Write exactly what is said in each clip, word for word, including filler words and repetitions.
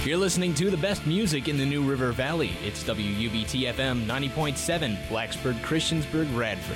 You're listening to the best music in the New River Valley. It's W U B T F M ninety point seven, Blacksburg, Christiansburg, Radford.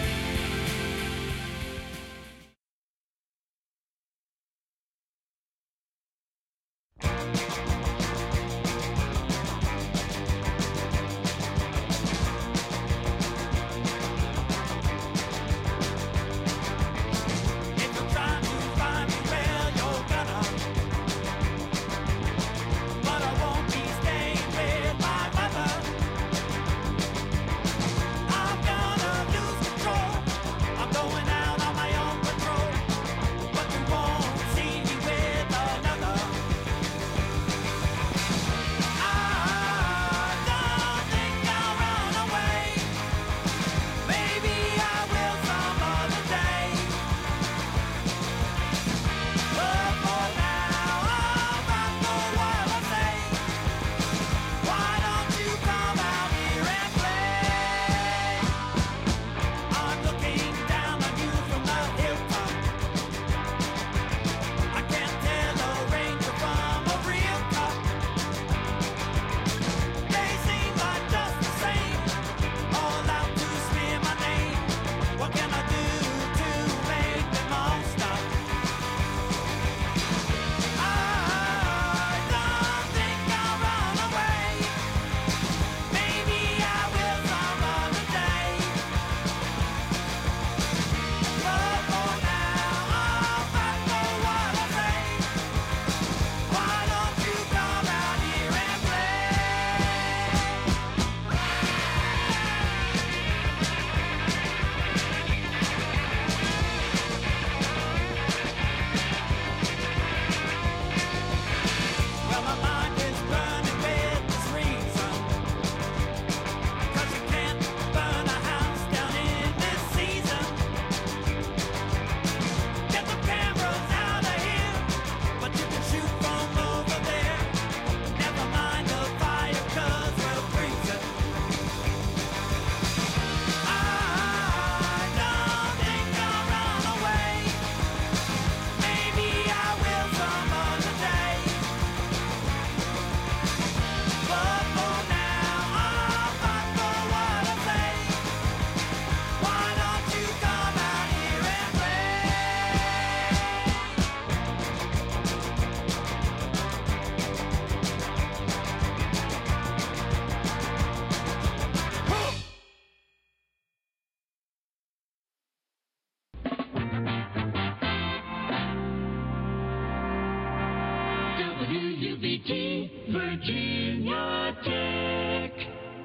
Virginia Tech.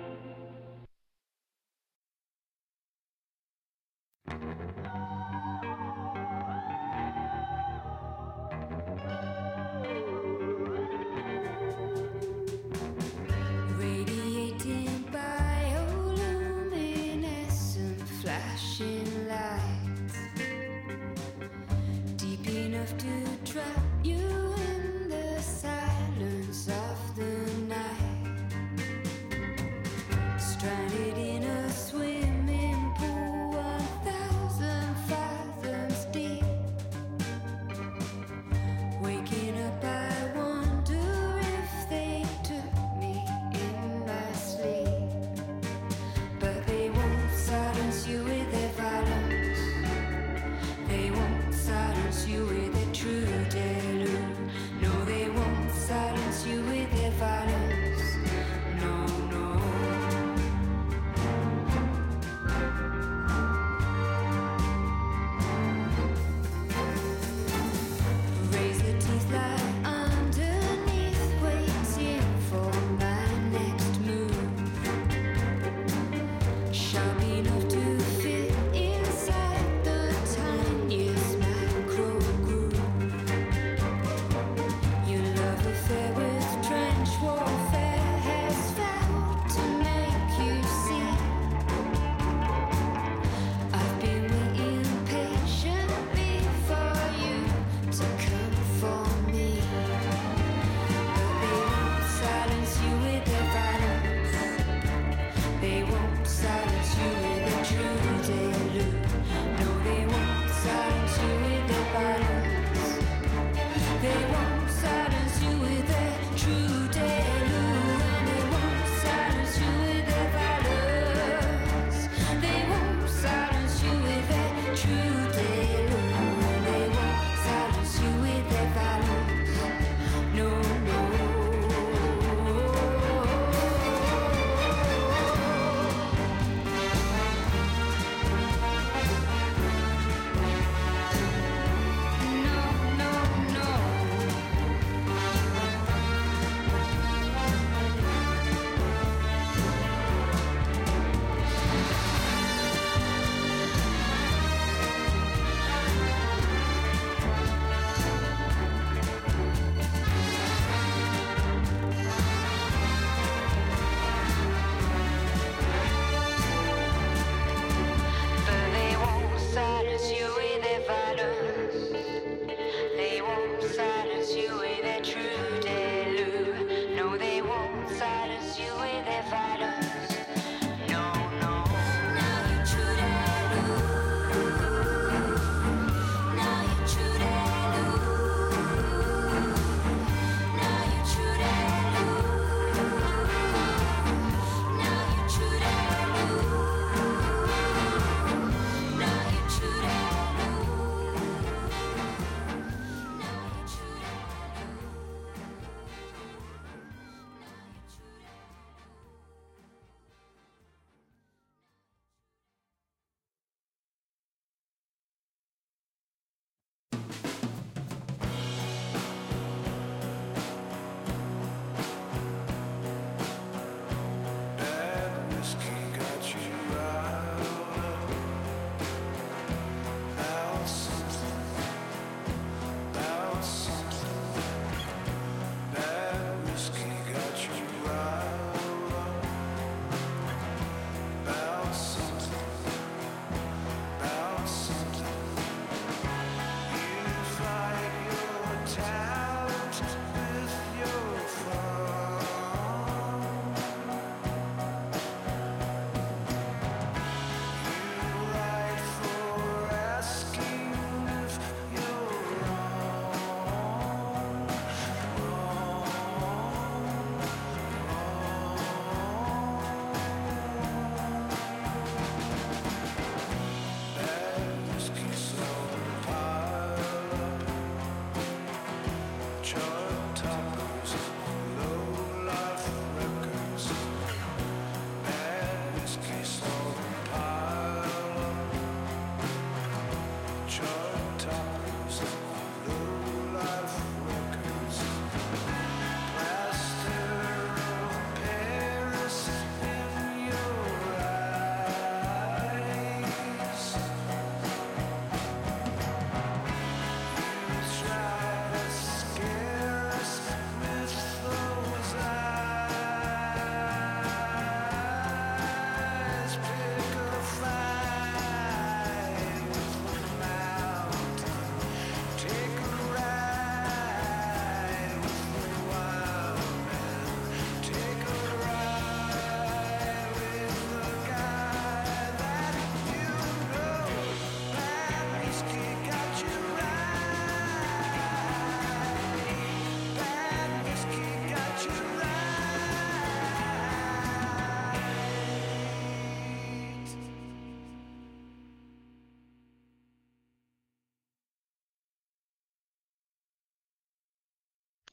Radiating bioluminescent flashing lights, deep enough to trap you in the silence of the night. Stranded in a swimming pool, one thousand fathoms deep. Waking up, I wonder if they took me in my sleep. But they won't silence you with their violence. They won't silence you with their true deluge. No, they won't silence you with their violence. No, no.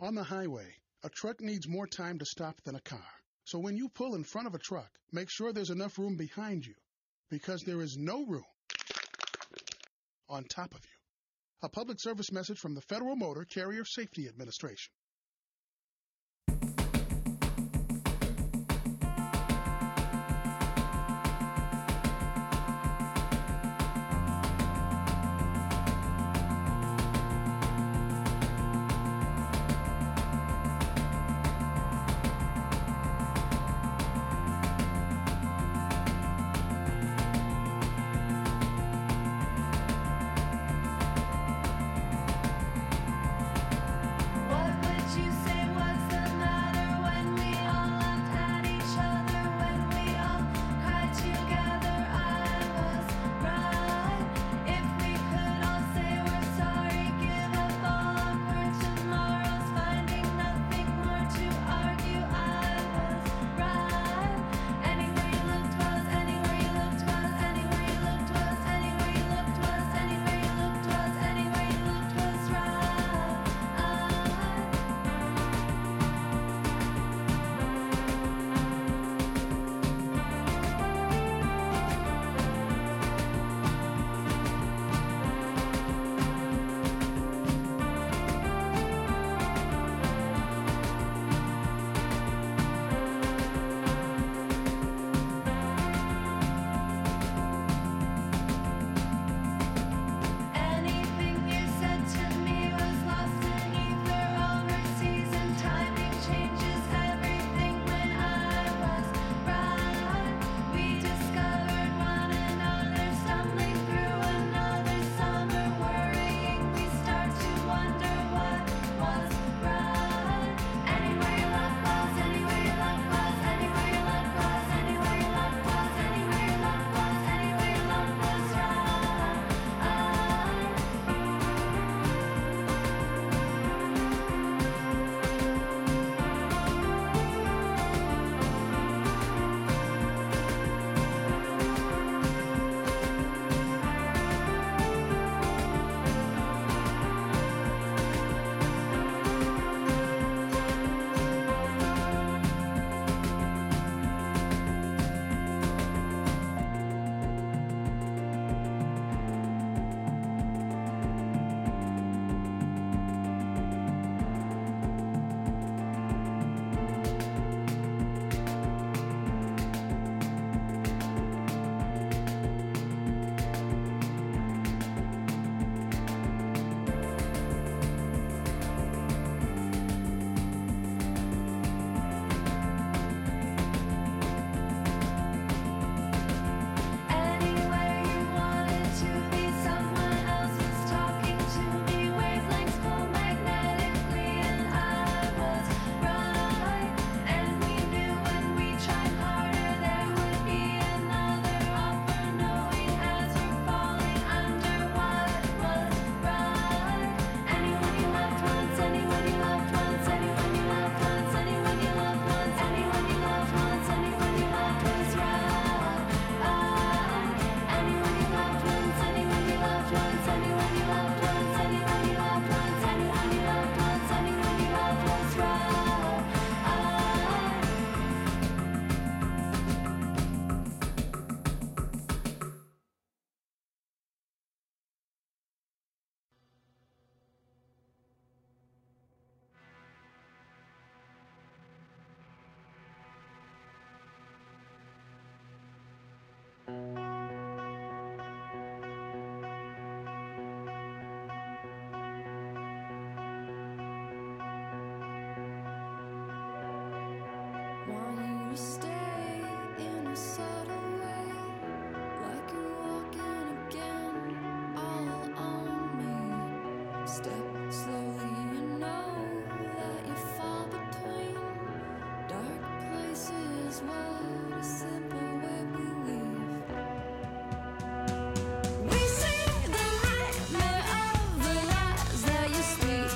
On the highway, a truck needs more time to stop than a car. So when you pull in front of a truck, make sure there's enough room behind you, because there is no room on top of you. A public service message from the Federal Motor Carrier Safety Administration.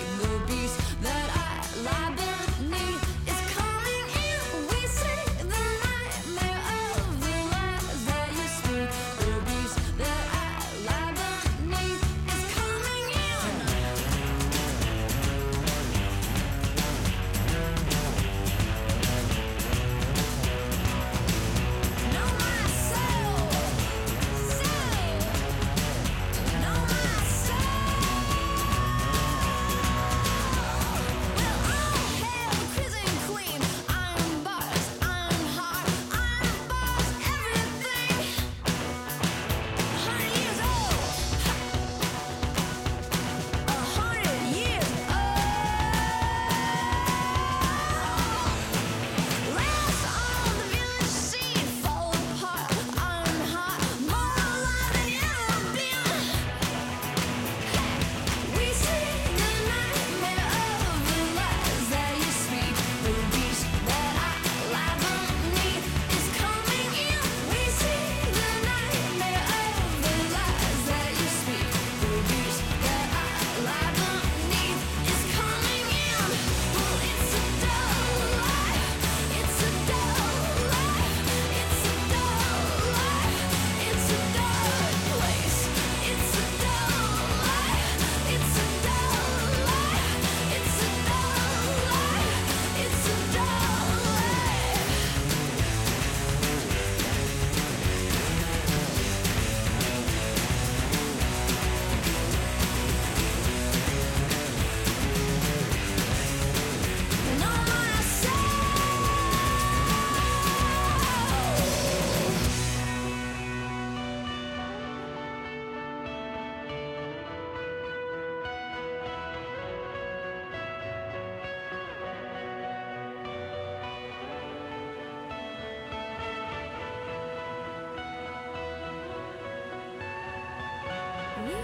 That I lie beneath is coming in. We say the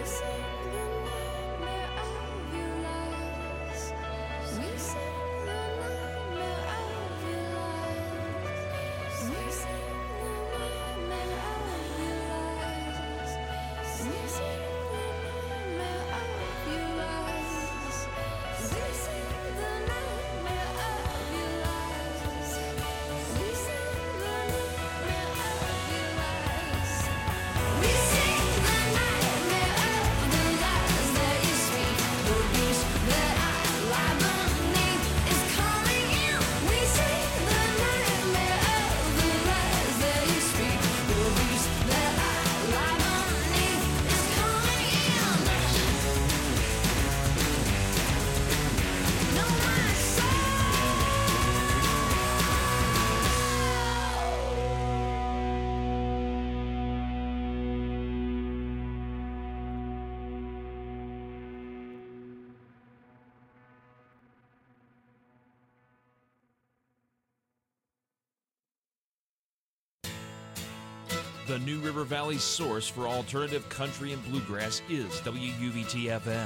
The New River Valley source for alternative country and bluegrass is W U V T F M.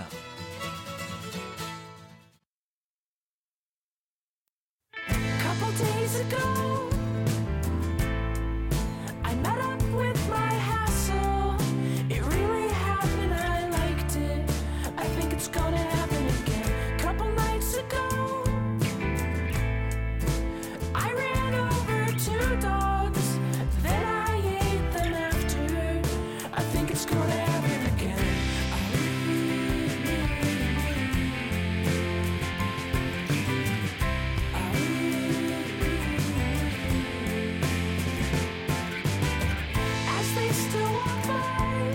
Couple days ago, I met up with my hassle. It really happened, I liked it. I think it's gonna happen again. Couple nights ago, I ran over two dogs. Then I ate them after. I think it's gonna happen again. As they still walk by,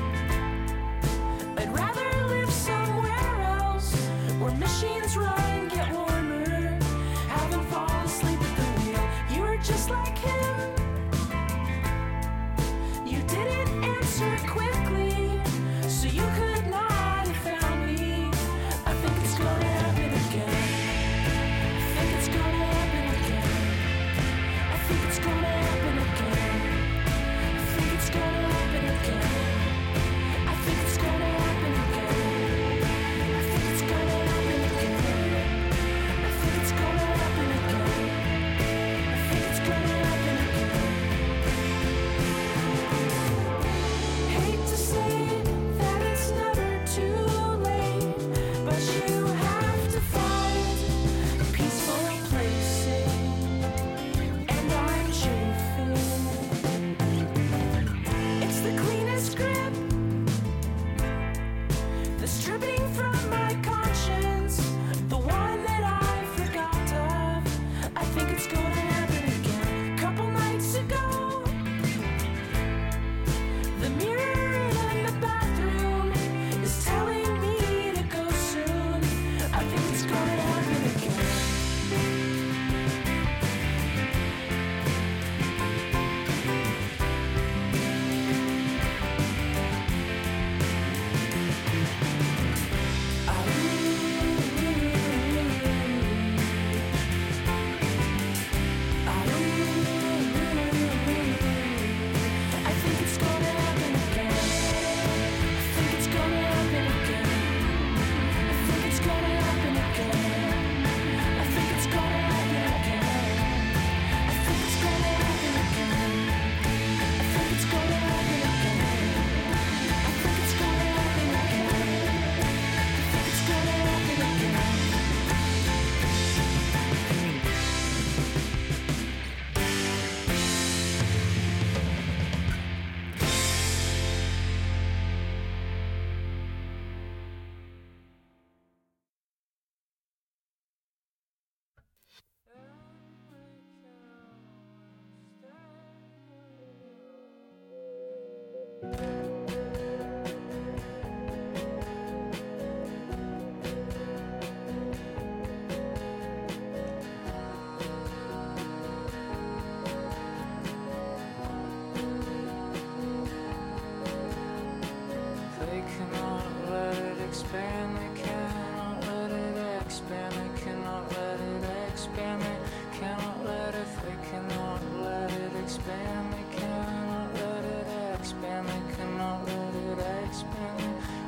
I'd rather live somewhere else where machines run, get warmer, haven't fallen asleep at the wheel. You were just like him. You didn't answer quickly, so you could not have found me. I think it's gonna happen again. I think it's gonna happen again. I think it's gonna happen again. I think it's gonna happen again. I think it's gonna happen again. I think it's gonna happen again. I think it's gonna happen again. I think it's gonna happen again. Hate to say that it's never too late, but you have to find a peaceful placing, and I'm chafing. It's the cleanest grip, the stripping from my conscience, the one that I forgot of. I think it's gonna happen again. Couple nights ago, the mirror in the bathroom is telling me to go soon. I think it's gonna happen again. I think it's gonna happen again. I think it's gonna happen again. I think it's gonna happen again. I think it's gonna happen again. I think it's gonna happen again. I think it's gonna happen again. I think it's gonna happen again. I think it's gonna happen again. They cannot let it expand, they cannot let it expand, they cannot let it expand, they cannot let it, they cannot let it expand, they cannot let it expand, they cannot let it expand,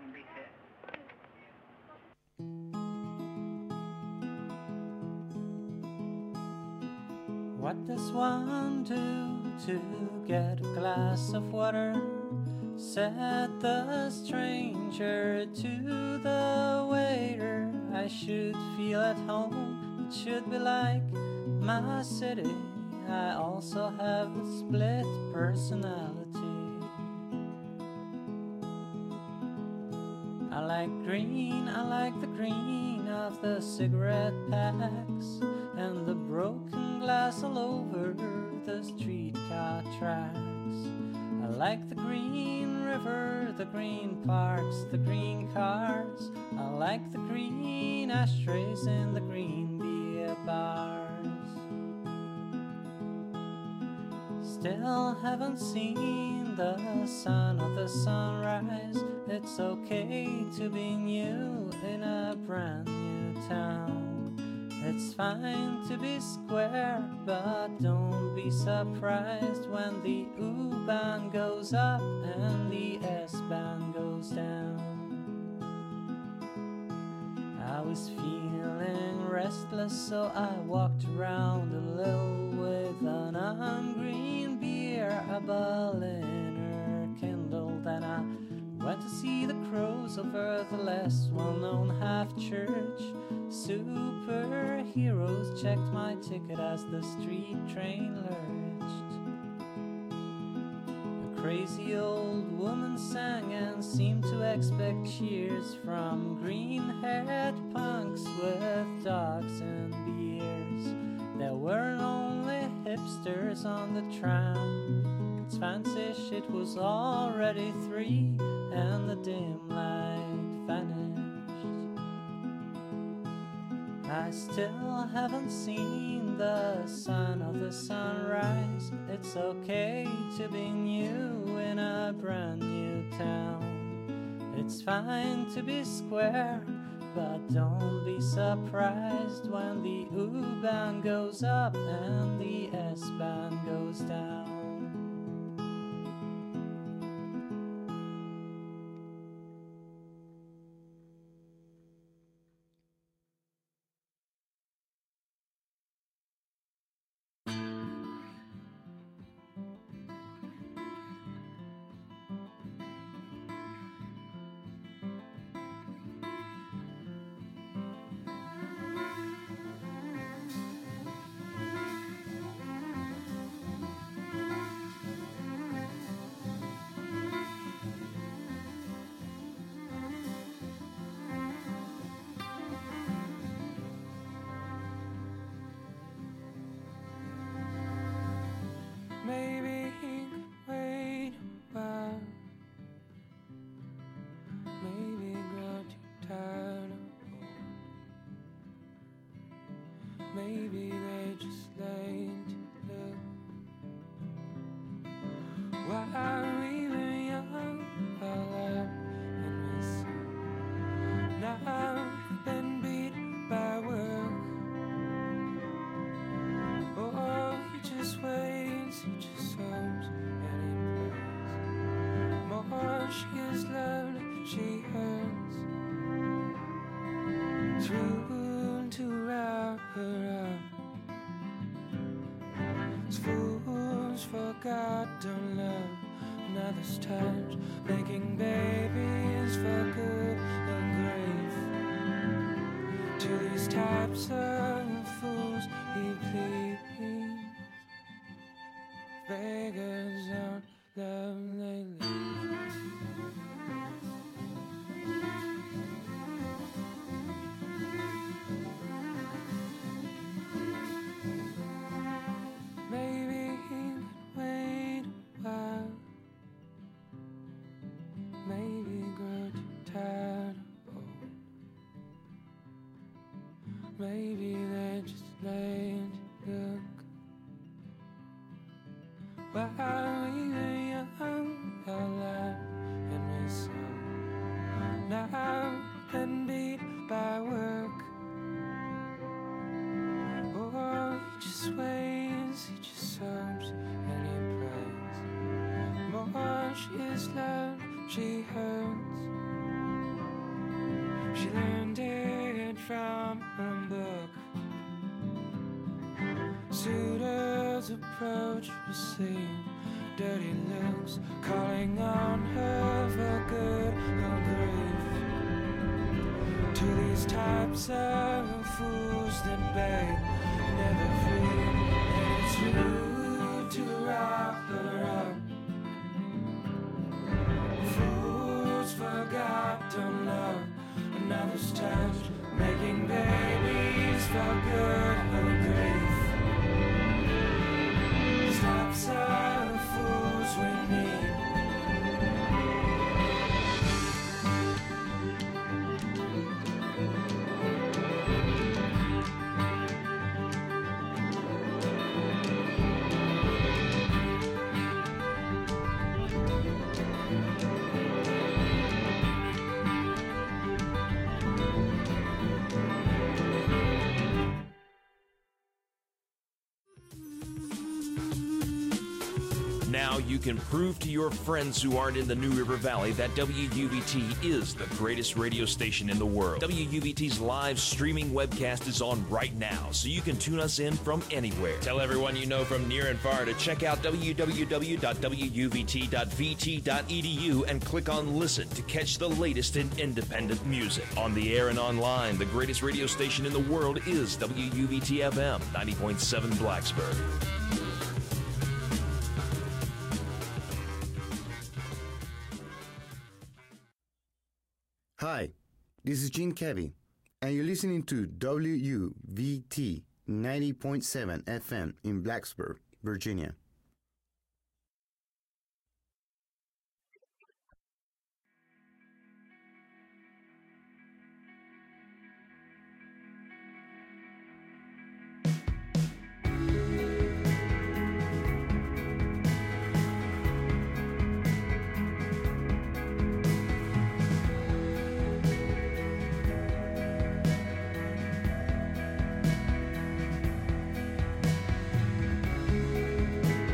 What does one do to get a glass of water? Said the stranger to the waiter. I should feel at home, it should be like my city. I also have a split personality. I like green, I like the green of the cigarette packs and the broken glass all over the streetcar tracks. I like the green river, the green parks, the green cars. I like the green ashtrays in the green beer bars. Still haven't seen the sun or the sunrise. It's okay to be new in a brand new town. It's fine to be square, but don't be surprised when the U-Bahn goes up and the S-Bahn goes down. I was feeling restless, so I walked around a little with an ungreen beer, a Berliner kindled, and I went to see the crows over the less well-known half-church. Superheroes checked my ticket as the street train lurched. A crazy old woman sang and seemed to expect cheers from green-haired punks with dogs and beers. There weren't only hipsters on the tram. It's fancy-ish, it was already three and the dim light vanished. I still haven't seen the sun or the sunrise. It's okay to be new in a brand new town. It's fine to be square, but don't be surprised when the U-Bahn goes up and the S-Bahn goes down. Maybe he could wait a while. Maybe grow too tired of hold. Maybe they just laid to look. While we were young, alive and we saw. Now we've been beat by work. Oh, he just waits, he just hopes, and he plays. More she is loved, she hurts. Through to wrap her up. As fools forgot don't love another's touch, making babies for good and grave. To these types of fools he pleads, beggars on love lately. Maybe he could wait a while. Maybe grow too tired of old. Maybe they just laid to look. While we were young, alive and we saw. Now been beat by work. Oh, he just waits, he just hopes and he prays. More she is loved, she hurts. from a book. Suitors approach, receive dirty looks, calling on her for good or grief. To these types of fools that beg, never free, and it's rude to wrap her up. Fools forgot to love another's touch, making babies for good or grief. Types of fools we need. Now you can prove to your friends who aren't in the New River Valley that W U V T is the greatest radio station in the world. W U V T's live streaming webcast is on right now, so you can tune us in from anywhere. Tell everyone you know from near and far to check out w w w dot w u v t dot v t dot e d u and click on Listen to catch the latest in independent music. On the air and online, the greatest radio station in the world is W U V T F M ninety point seven Blacksburg. Hi, this is Gene Kevy, and you're listening to W U V T ninety point seven F M in Blacksburg, Virginia. Thank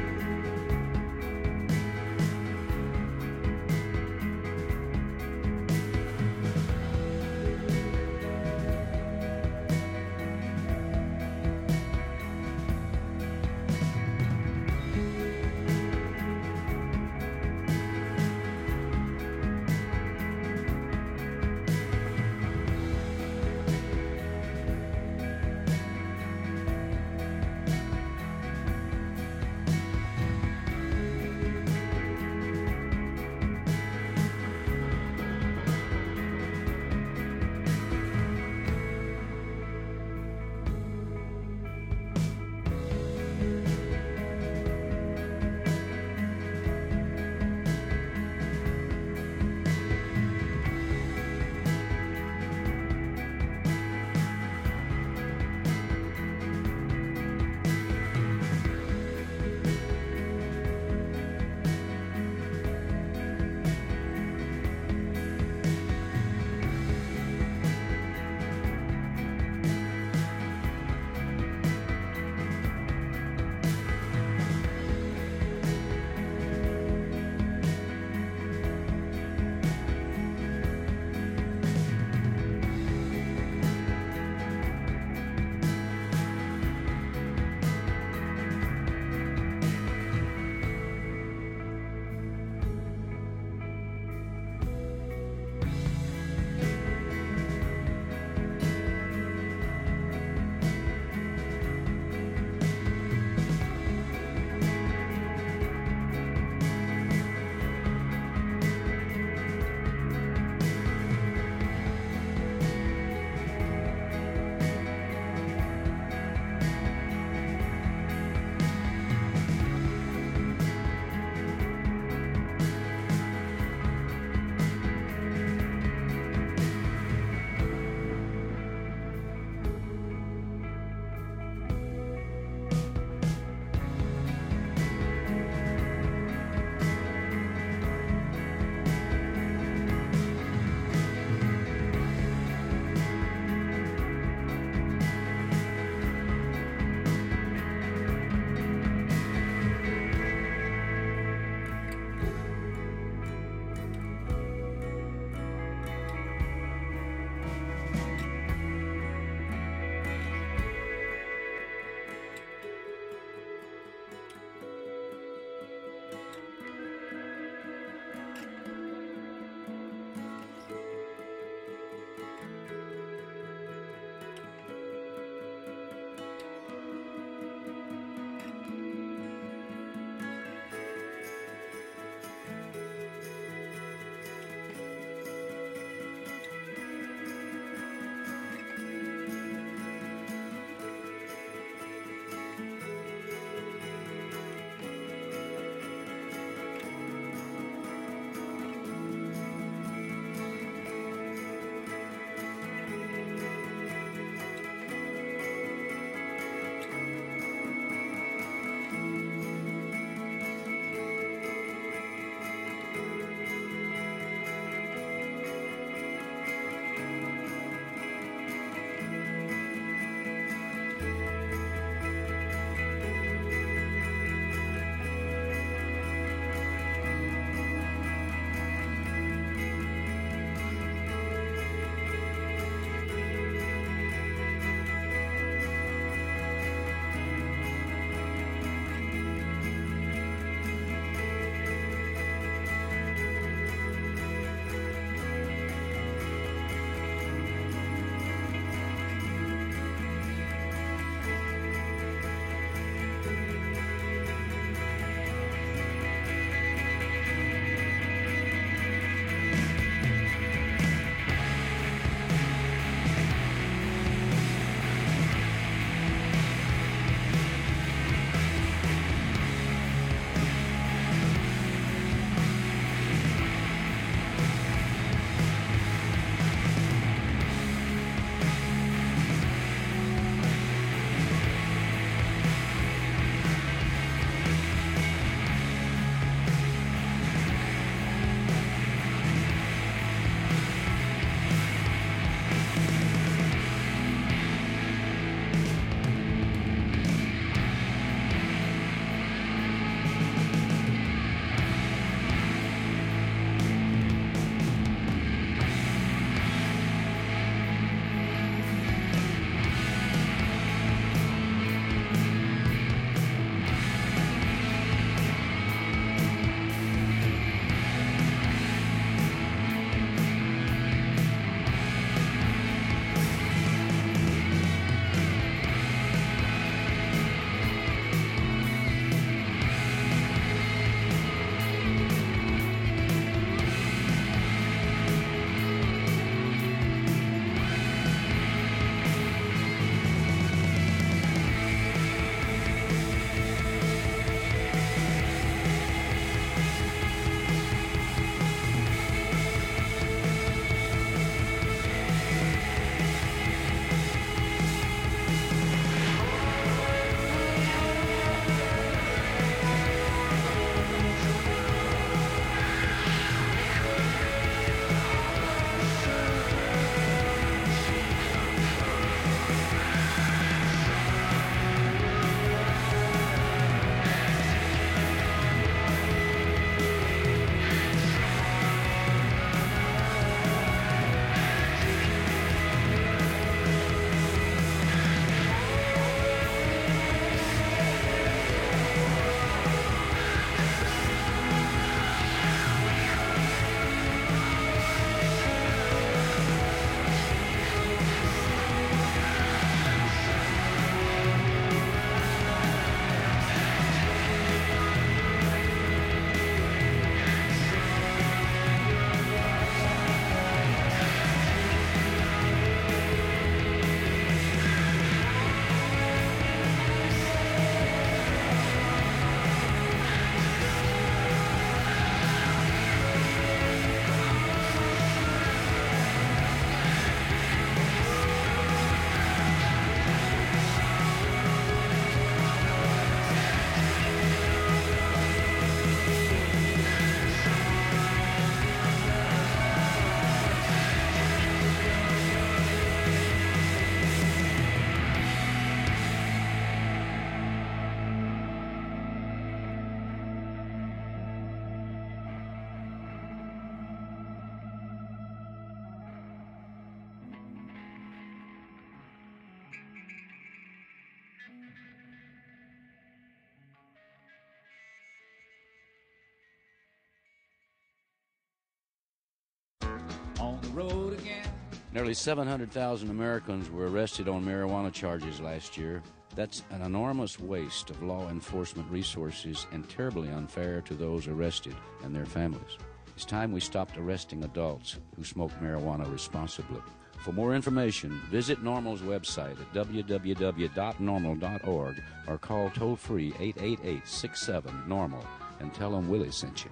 road again. Nearly seven hundred thousand Americans were arrested on marijuana charges last year. That's an enormous waste of law enforcement resources and terribly unfair to those arrested and their families. It's time we stopped arresting adults who smoke marijuana responsibly. For more information, visit NORML's website at w w w dot normal dot org or call toll-free eight eight eight, six seven, normal and tell them Willie sent you.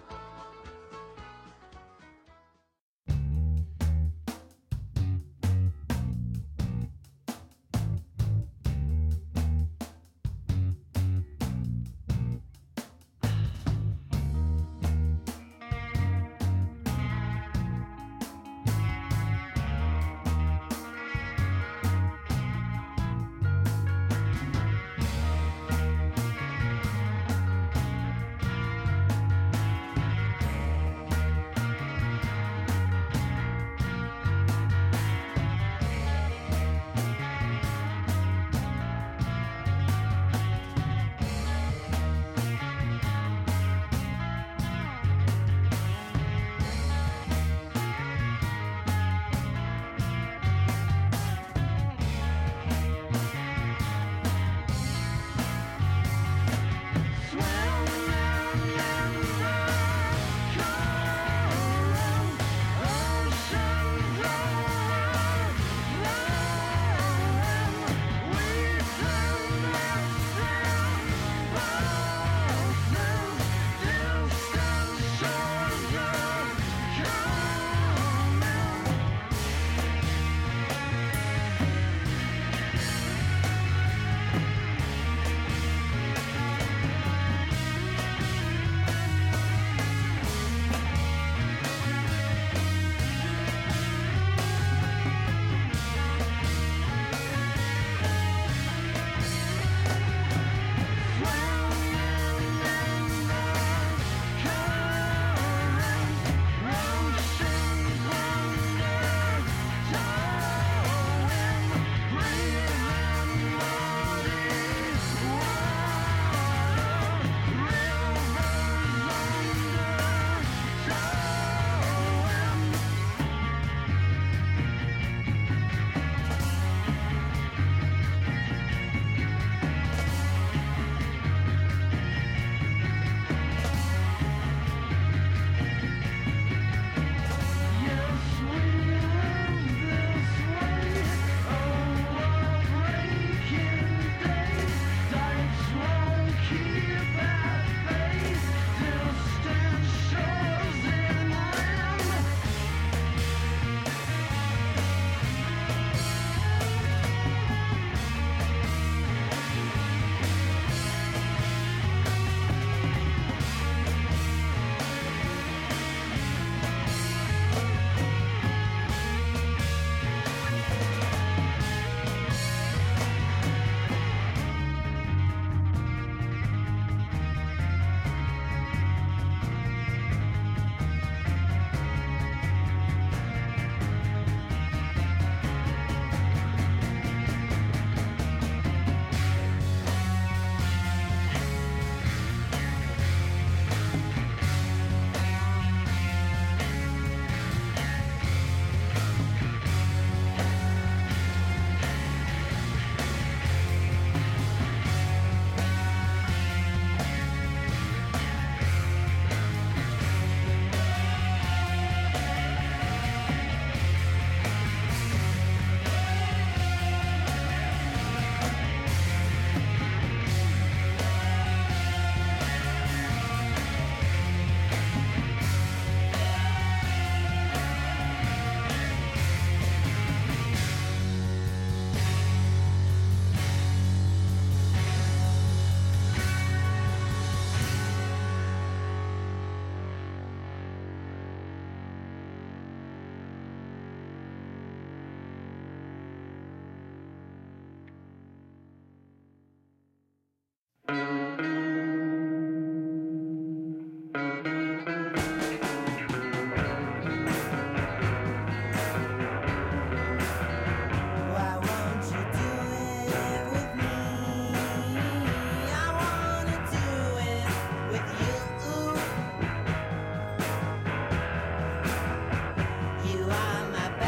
You are my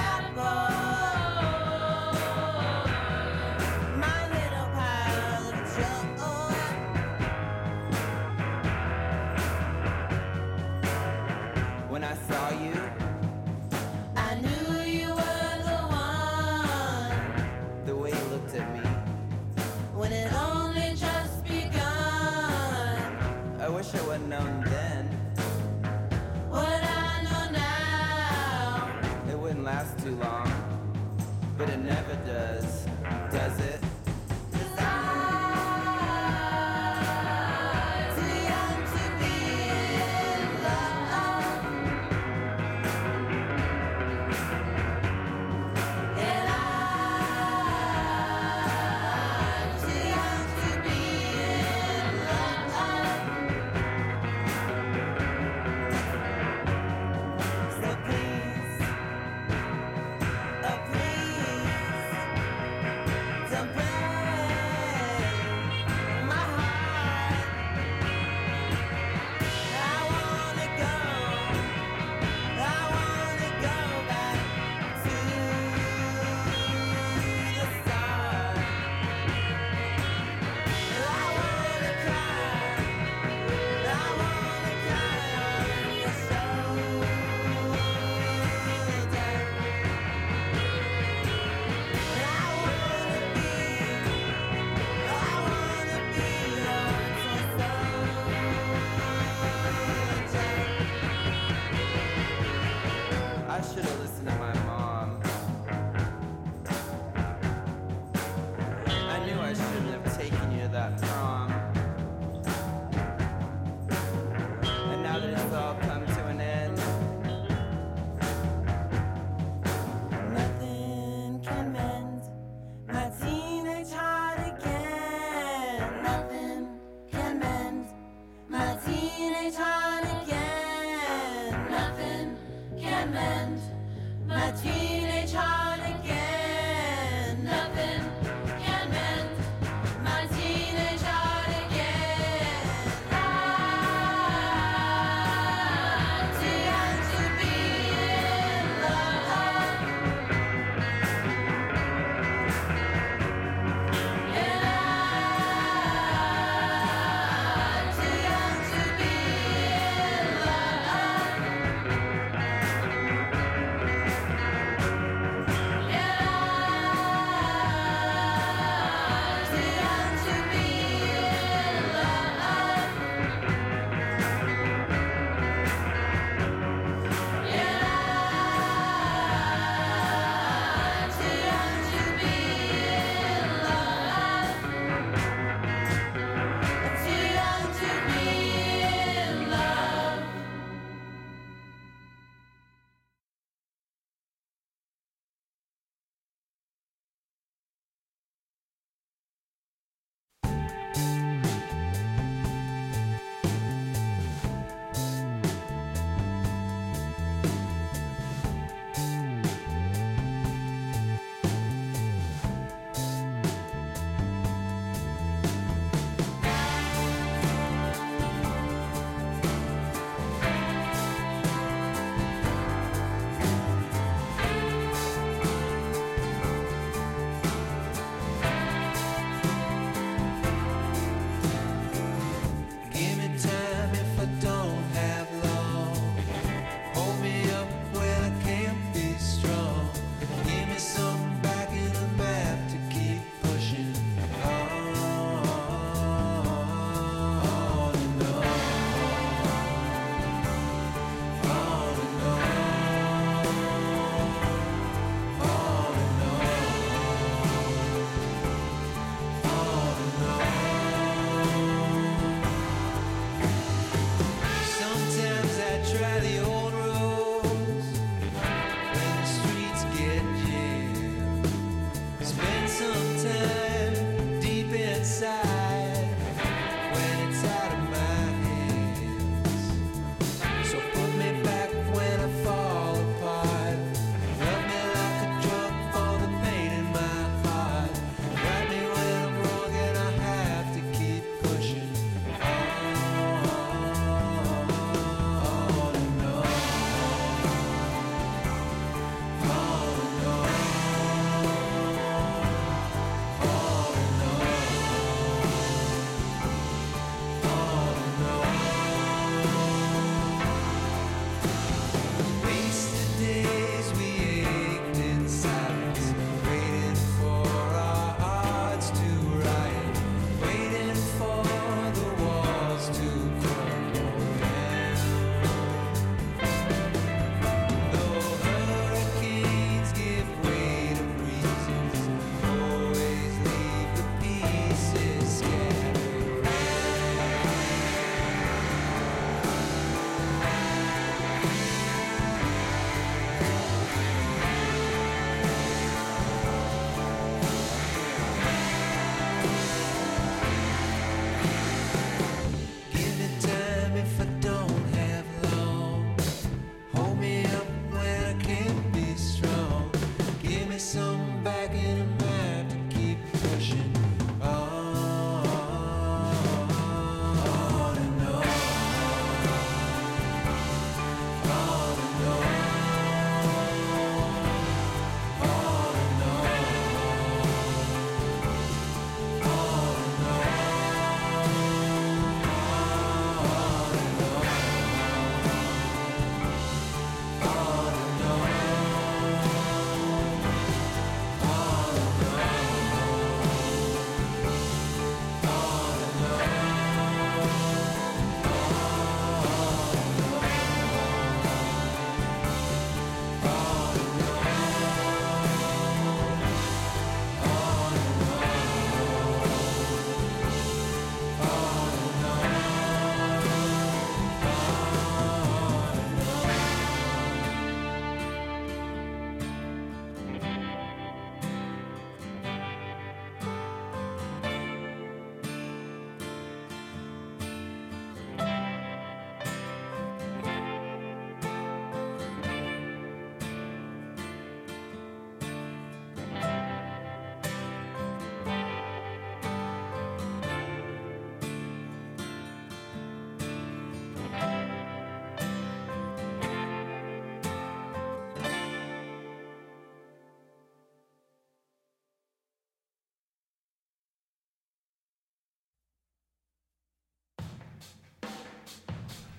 long, but it never does, does it?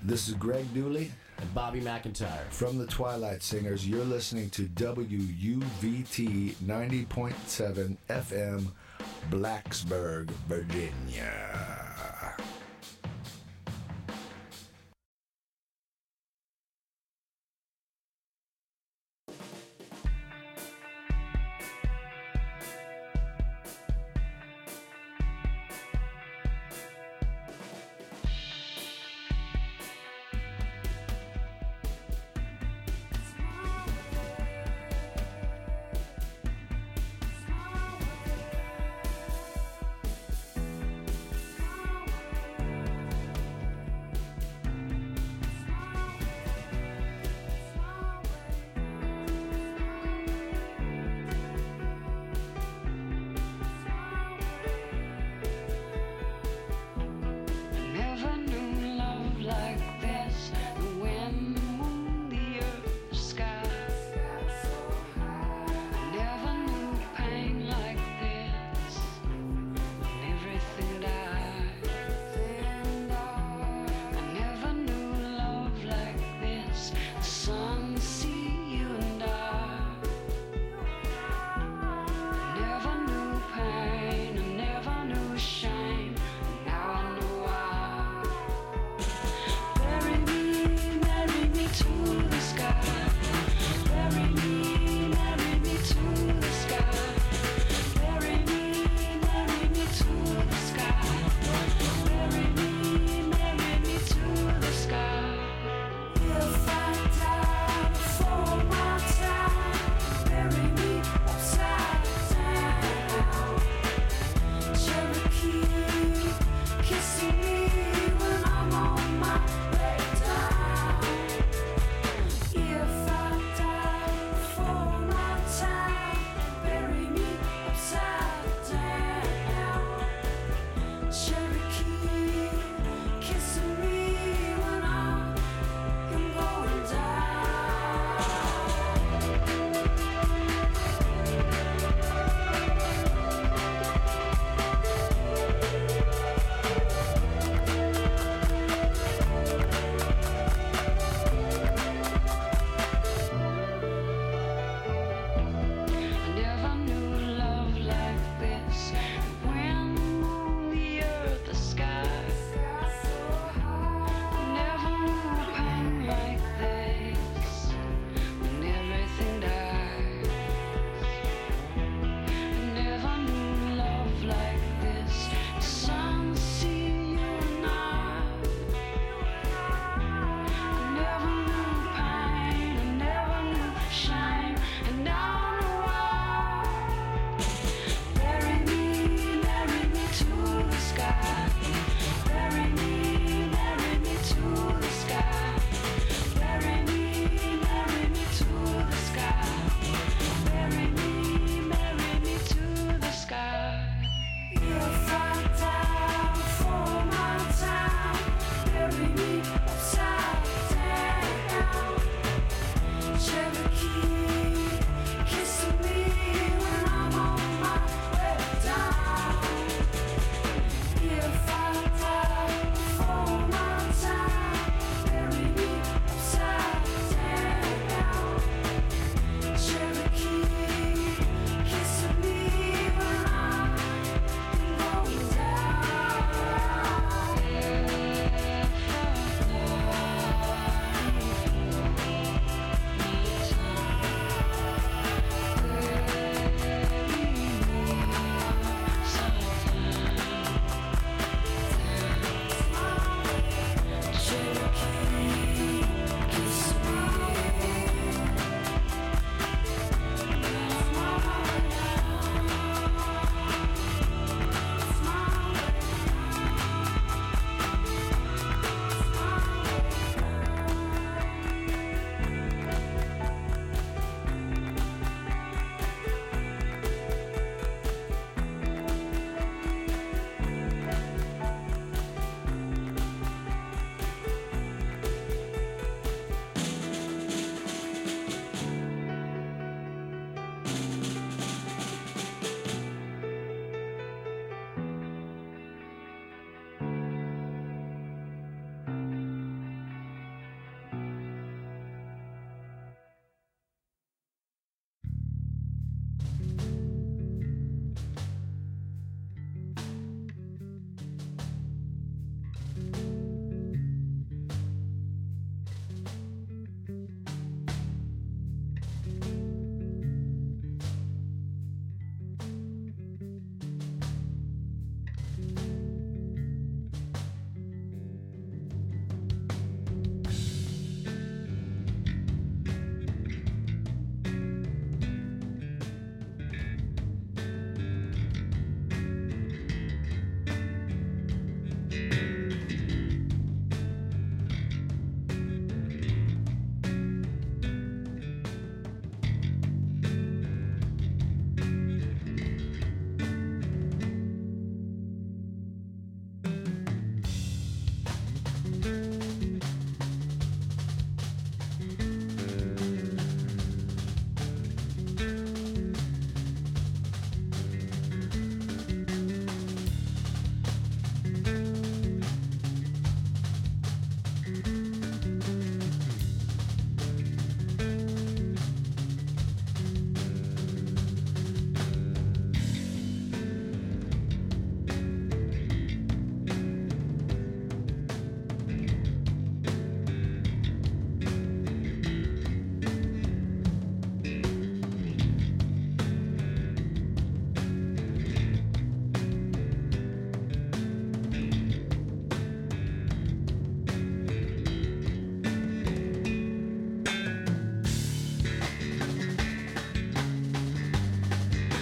This is Greg Dooley and Bobby McIntyre from the Twilight Singers. You're listening to W U V T ninety point seven F M, Blacksburg, Virginia.